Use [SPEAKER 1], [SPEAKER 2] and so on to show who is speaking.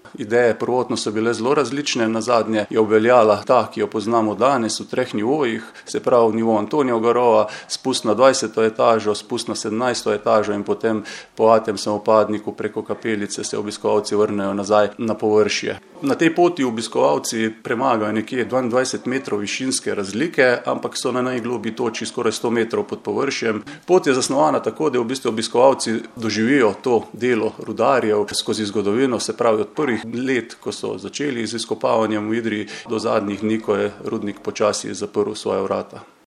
[SPEAKER 1] Ideje prvotno so bile zelo različne, nazadnje je obveljala ta, ki jo poznamo danes v 3 nivojih, se pravi nivo Antonijev Garova, spust na 20. etažo, spust na 17. etažo in potem po atem samopadniku preko kapelice se obiskovalci vrnejo nazaj na površje. Na tej poti obiskovalci premagajo nekje 22 metrov višinske razlike, ampak so na najgloblji točki skoraj 100 metrov pod površjem. Pot je zasnovana tako, da v bistvu obiskovalci doživijo to delo rudarjev skozi zgodovino, se pravi od prvih let, ko so začeli z izkopavanjem v Idriji, do zadnjih dni, ko je rudnik počasi zaprl svoja vrata.